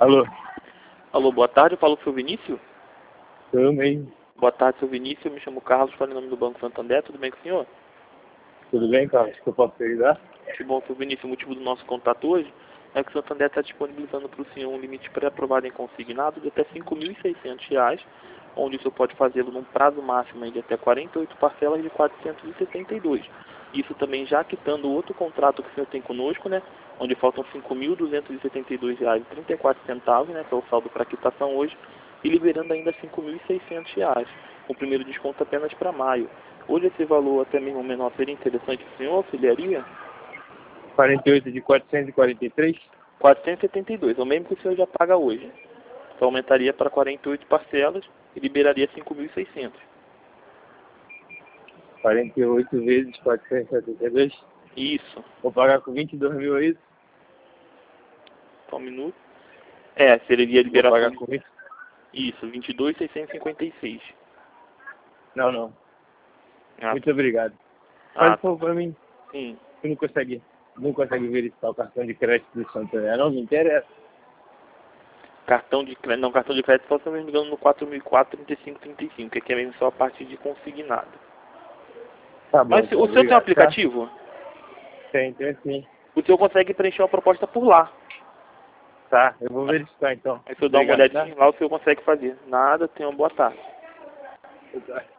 Alô? Alô, boa tarde, eu falo com o seu Vinícius? Eu mesmo. Boa tarde, seu Vinícius, eu me chamo Carlos, falo em nome do Banco Santander, tudo bem com o senhor? Tudo bem, Carlos? Que eu posso te ajudar? Que bom, seu Vinícius, o motivo do nosso contato hoje é que o Santander está disponibilizando para o senhor um limite pré-aprovado em consignado de até R$ 5.600, onde o senhor pode fazê-lo num prazo máximo aí de até 48 parcelas de R$ 472. Isso também já quitando outro contrato que o senhor tem conosco, né? Onde faltam R$ 5.272,34, né? Que é o saldo para quitação hoje, e liberando ainda R$ 5.600. O primeiro desconto apenas para maio. Hoje esse valor até mesmo menor seria interessante para o senhor, auxiliaria? 48 de 443? 472, é o mesmo que o senhor já paga hoje. Então aumentaria para 48 parcelas e liberaria 5.600. 48 vezes 472? Isso. Vou pagar com 22 mil, é isso? Só um minuto. É, seria a Vou liberação. pagar com 20? Isso, 22.656. Não. Ah, Muito obrigado. Faz favor pra mim. sim. Você não consegue verificar o cartão de crédito do Santander? Não me interessa. Cartão de crédito só se eu não me engano no 4004-3535, que aqui é mesmo só a parte de consignado. Tá bom. Mas Então, o senhor tem um obrigado, aplicativo? Tá? Tem sim. O senhor consegue preencher uma proposta por lá. Tá, eu vou verificar então. Aí se eu dar uma Obrigado, olhadinha lá, o senhor consegue fazer. Nada, tenha uma boa tarde. Tá?